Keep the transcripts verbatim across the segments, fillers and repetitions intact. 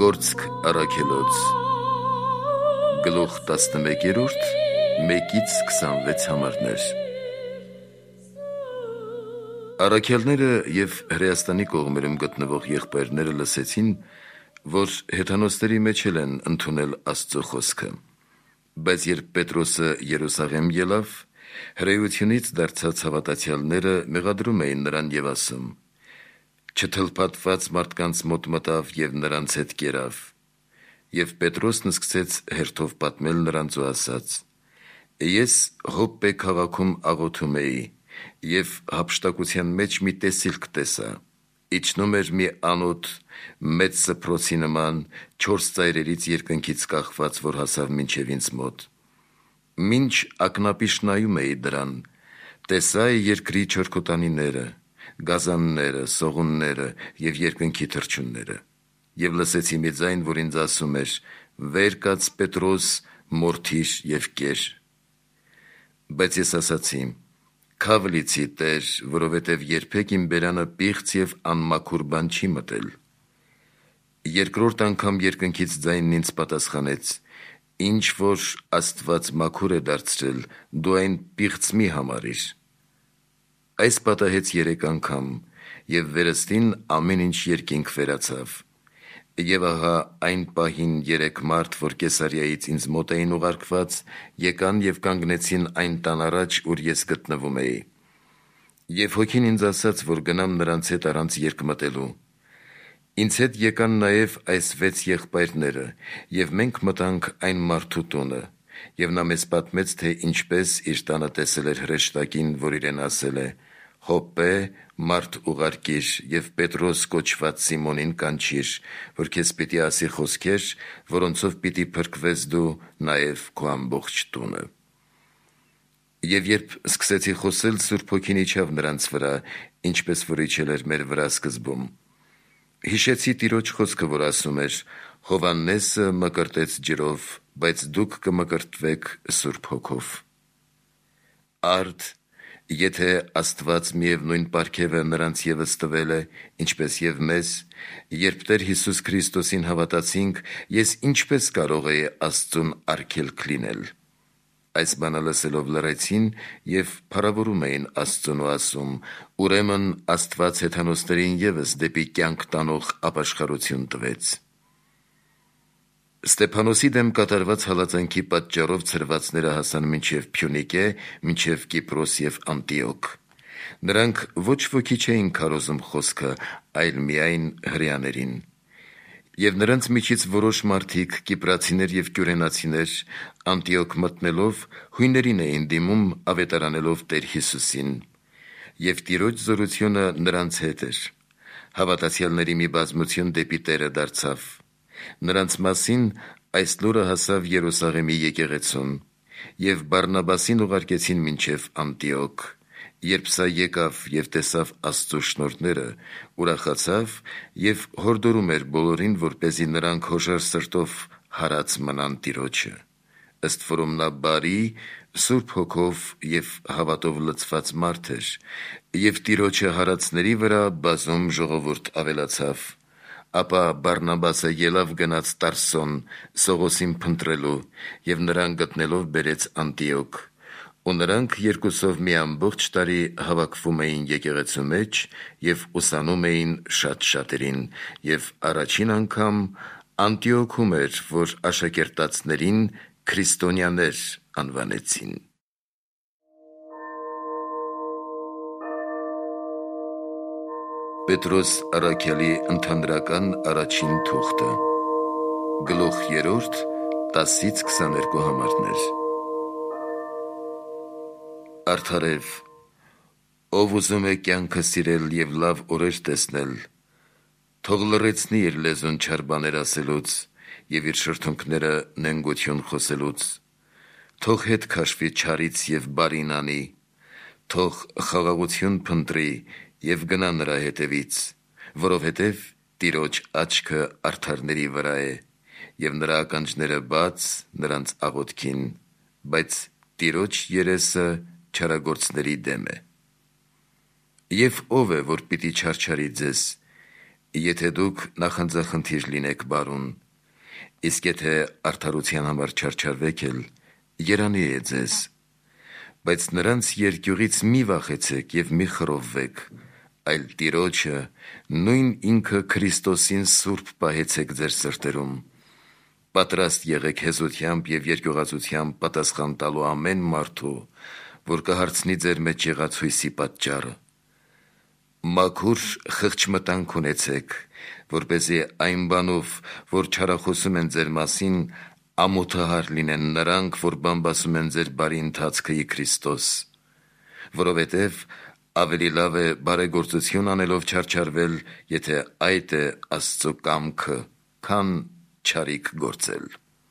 Գործք առաքելոց գլուխ տասնմեկերորդ մեկից քսանվեց համարներ։ Առաքյալները և Հրեաստանի կողմերում գտնվող եղբայրները լսեցին, որ հեթանոսների մեջ էլ են ընդունել Աստծո խոսքը, բայց երբ Պետրոսը Երուսաղեմ ելավ, հրեությունից դարձած հավատացյալները մեղադրում էին նրան և ասում. չթլփատված մարդկանց մոտ մտավ և նրանց հետ կերավ, և Պետրոսն սկսեց հերթով պատմել նրանց ու ասաց. ես Հոպպե քաղաքում աղոթում էի և հափշտակության մեջ մի տեսիլք տեսա. իջնում էր մի անոթ մեծ սփռոցի նման, չորս ծայրերից երկնքից կախված, որ հասավ մինչև ինձ մոտ. մինչ ակնապիշ նայում էի դրան, տեսա երկրի չորքոտանիները, գազանները, սողունները և երկնքի թռչունները, և լսեցի մի ձայն, որ ինձ ասում էր. վեր կաց Պետրոս, մորթիր և կեր: Բայց ես ասացի. քավ լիցի Տեր, որովհետև երբեք իմ բերանը պիղծ և անմաքուր բան չի մտել: Երկրորդ անգամ երկնքից ձայնն ինձ պատասխանեց. ինչ որ Աստված մաքուր է դարձրել, դու այն պիղծ մի համարիր: Այս պատահեց երեք անգամ, և վերստին ամեն ինչ երկինք վերացավ: Եվ ահա այն պահին երեք մարդ, որ Կեսարիայից ինձ մոտ էին ուղարկված, եկան և կանգնեցին այն տան առաջ, ուր ես գտնվում էի: Եվ հոգին ինձ ասաց, որ գնամ նրանց հետ առանց երկմտելու: Ինձ հետ եկան նաև այս վեց եղբայրները, և մենք մտանք այն մարդու տունը, և նա մեզ պատմեց, թե ինչպես իր տանը տեսել էր հրեշտակին, որ իրեն ասել է. Հոպպե մարդ ուղարկիր և Պետրոս կոչված Սիմոնին կանչիր, որ քեզ պիտի ասի խոսքեր, որոնցով պիտի փրկվես դու, նաև քո ամբողջ տունը: Եվ երբ սկսեցի խոսել, Սուրբ Հոգին իջավ նրանց վրա, ինչպես որ իջել էր մեր վրա սկզբում: Հիշեցի Տիրոջ խոսքը, որ ասում էր. Հովհաննեսը մկրտեց ջրով, բայց դուք կմկրտվեք Սուրբ Հոգով: Արդ, եթե Աստված միևնույն պարգևը նրանց ևս տվել է, ինչպես և մեզ, երբ Տեր Հիսուս Քրիստոսին հավատացինք, ես ինչպե՞ս կարող էի Աստծուն արգելք լինել: Այս բանը լսելով լռեցին և փառավորում էին Աստծուն ու ասում. ուրեմն Աստված հեթանոսներին ևս դեպի կյանք տանող ապաշխարություն տվեց: Ստեփանոսի դեմ կատարված հալածանքի պատճառով ցրվածները հասան մինչև Փյունիկե, մինչև Կիպրոս և Անտիոք: Նրանք ոչ ոքի չէին քարոզում խոսքը, այլ միայն հրեաներին: Եվ նրանց միջից որոշ մարդիկ, կիպրացիներ և կյուրենացիներ, Անտիոք մտնելով, հույներին էին դիմում, ավետարանելով Տեր Հիսուսին: Եվ Տիրոջ զորությունը նրանց հետ էր: Հավատացյալների մի բազմություն դեպի Տերը դարձավ: Նրանց մասին այս լուրը հասավ Երուսաղեմի եկեղեցուն: Եվ Բարնաբասին ուղարկեցին մինչև Անտիոք: Երբ սա եկավ և տեսավ Աստծո շնորհները, ուրախացավ և հորդորում էր բոլորին, որպեսզի նրանք հոժար սրտով հարած մնան Տիրոջը: Ըստ որում նա բարի, Սուրբ Հոգով և հավատով լցված մարդ էր: Եվ Տիրոջը հարածների վրա բազում ժողովուրդ ավելացավ: Ապա Բարնաբասը ելավ գնաց Տարսոն, Սողոսին փնտրելու, և նրան գտնելով բերեց Անտիոք: Ու նրանք երկուսով մի ամբողջ տարի հավաքվում էին եկեղեցու մեջ և ուսանում էին շատ շատերին: Եվ առաջին անգամ Անտիոքում էր, որ աշակերտածներին քրիստոնյաներ անվանեցին: Պետրոս առաքյալի ընդհանրական առաջին թուղթը Գլուխ երրորդ, տասից քսաներկու համարներ: Արդարև, ով ուզում է կյանքը սիրել և լավ օրեր տեսնել, թող լռեցնի իր լեզուն չար բաներ ասելուց և իր շրթունքները նենգություն խոսելուց: Թող հետ քաշվի չարից և բարին անի: Թող խաղաղություն փնտրի և գնա նրա հետևից: Որովհետև Տիրոջ աչքը արդարների վրա է, և նրա ականջները բաց նրանց աղոթքին, բայց Տիրոջ երեսը չարագործների դեմ է: Եվ ո՞վ է, որ պիտի չարչարի ձեզ: Եթե դուք նախանձախնդիր լինեք բարուն, իսկ եթե արդարության համար չարչարվեք էլ, երանի է ձեզ, բայց նրանց երկյուղից մի վախեցեք և մի խռովվեք, այլ Տիրոջը, նույն ինքը Քրիստոսին սուրբ պահեցեք ձեր սրտերում, պատրաստ եղեք հեզությամբ և երկյուղածությամբ պատասխան տալու ամեն մարդու, որ կհարցնի ձեր մեջ եղած հույսի պատճառը։ Մաքուր խղճմտանք ունեցեք, որպեսզի այն բանով, որ չարախոսում են ձեր մասին, ամոթահար լինեն նրանք, որ բամբասում են ձեր բարի ընթացքը ի Քրիստոս, որովհետև ավելի լավ է բարեգործություն անելով չարչարվել, եթե այդ է Աստծո կամքը, քան չարիք գործել։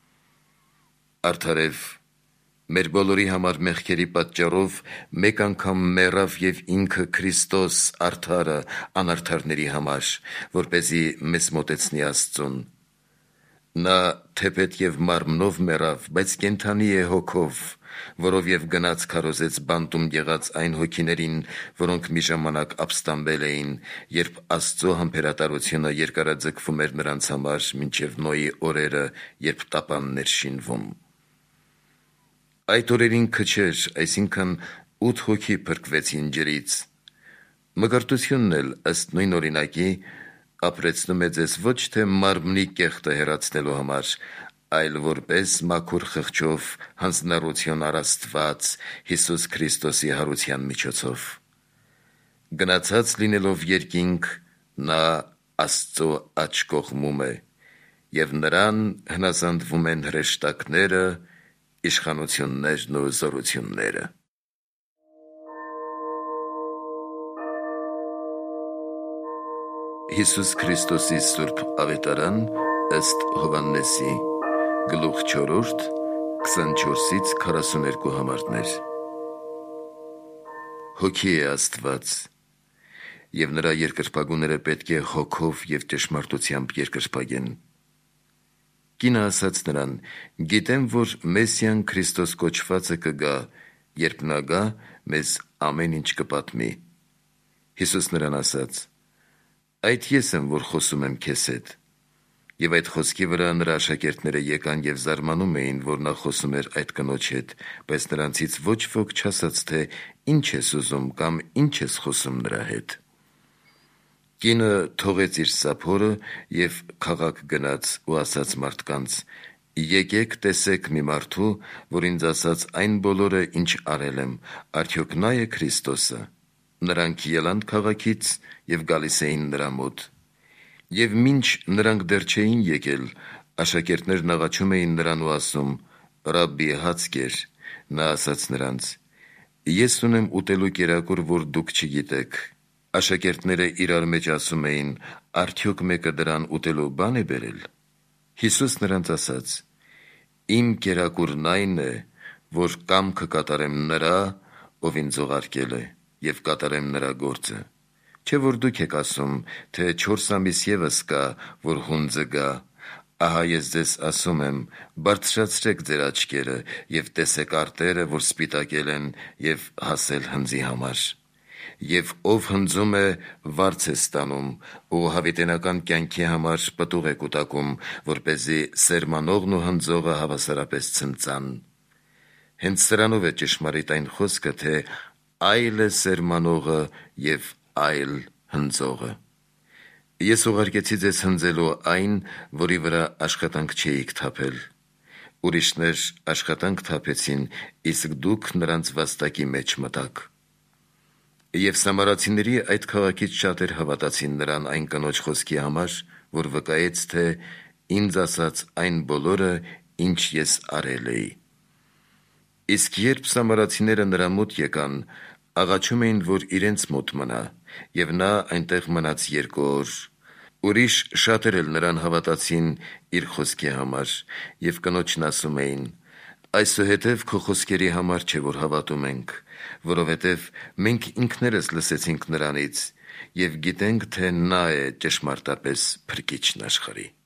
Արդարև մեր բոլորի համար մեղքերի պատճառով մեկ անգամ մեռավ և ինքը Քրիստոս արդարը անարդարների համար, որպեսզի մեզ մոտեցնի Աստծուն։ Նա թեպետ և մարմնով մեռավ, բայց կենդանի է հոգով, որով և գնաց քարոզեց բանտում եղած այն հոգիներին, որոնք մի ժամանակ ապստամբել էին, երբ Աստծո համբերատարությունը երկարաձգվում էր նրանց համար մինչև Նոյի օրերը, երբ տապանն էր շինվում։ Այդ օրերին քչեր, այսինքն ութ հոգի փրկվեցին ջրից։ Մկրտությունն էլ ըստ նույն օրինակի ապրեցնում է ձեզ ոչ թե մարմնի կեղտը հեռացնելու համար, այլ որպես մաքուր խղճով հանձնառություն առ Աստված Հիսուս Քրիստոսի հարության միջոցով։ Գնացած լինելով երկինք, նա Աստծո աջ կողմում է, և նրան հնազանդվում են հրեշտակները, իշխանություններն ու զորությունները։ Հիսուս Քրիստոսի սուրբ ավետարան ըստ Հովհաննեսի, գլուխ չորրորդ, քսանչորսից քառասուներկու համարներ։ Հոգի է Աստված, և նրա երկրպագուները պետք է հոգով և ճշմարտությամբ երկրպագեն։ Կինը ասաց նրան. «Գիտեմ, որ Մեսիան Քրիստոս կոչվածը կգա, երբ նա գա, մեզ ամեն ինչ կպատմի»։ Հիսուս նրան ասաց. «Այդ ես եմ, որ խոսում եմ քեզ հետ»։ Եվ այդ խոսքի վրա նրա աշակերտները եկան և զարմանում էին, որ նա խոսում էր այդ կնոջ հետ, բայց նրանցից ոչ ոք չասաց, թե ինչ ես ուզում կամ ինչ ես խոսում նրա հետ։ Կինը թողեց իր սափորը և քաղաք գնաց ու ասաց մարդկանց. «Եկեք տեսեք մի մարդու, որ ինձ ասաց այն բոլորը, ինչ արել եմ, արդյոք նա է Քրիստոսը»։ Նրանք ելան քաղաքից և գալիս էին նրա մոտ։ Եվ մինչ նրանք դեռ չէին եկել, աշակերտներն աղաչում էին նրան ու ասում. «Ռաբբի, հաց կեր»։ Նա ասաց նրանց. «Ես ունեմ ուտելու կերակուր, որ դուք չգիտեք»։ Աշակերտները իրար մեջ ասում էին. «Արդյոք մեկը դրան ուտելու բան է բերել»։ Հիսուս նրանց ասաց. «Իմ կերակուրն այն է, որ կամքը կատարեմ նրա, ով ինձ ուղարկել է, և կատարեմ նրա գործը։ Չէ՞ որ դուք եք ասում, թե չորս ամիս ևս կա, որ հունձը գա։ Ահա ես ձեզ ասում եմ. բարձրացրեք ձեր աչքերը և տեսեք արտերը, որ սպիտակել են, և հասել հնձի համար։ Եվ ով հնձում է, վարձ է ստանում, ու հավիտենական կյանքի համար պտուղ է կուտակում, որպեսզի սերմանողն ու հնձողը հավասարապես ցնծան։ Հենց սրանով է ճշմարիտ այն խոսքը, թե այլ է սերմանողը և այլ հնձողը։ Ես ուղարկեցի ձեզ հնձելու այն, որի վրա աշխատանք չէիք թափել։ Ուրիշներ աշխատանք թափեցին, իսկ դուք նրանց վաստակի մեջ մտաք։ Եվ սամարացիների այդ քաղաքից շատեր հավատացին նրան այն կնոջ խոսքի համար, որ վկայեց, թե ինձ ասաց այն բոլորը, ինչ ես արել էի։ Իսկ երբ սամարացիները նրա մոտ եկան, աղաչում էին, որ իրենց մոտ մնա, և նա այնտեղ մնաց երկու օր։ Ուրիշ շատեր էլ նրան հավատացին իր խոսքի համար, և կնոջն ասում էին. «Այսուհետև քո խոսքերի համար չէ, որ հավատում ենք, որովհետև մենք ինքներս լսեցինք նրանից և գիտենք, թե նա է ճշմարտապես Փրկիչն աշխարհի»։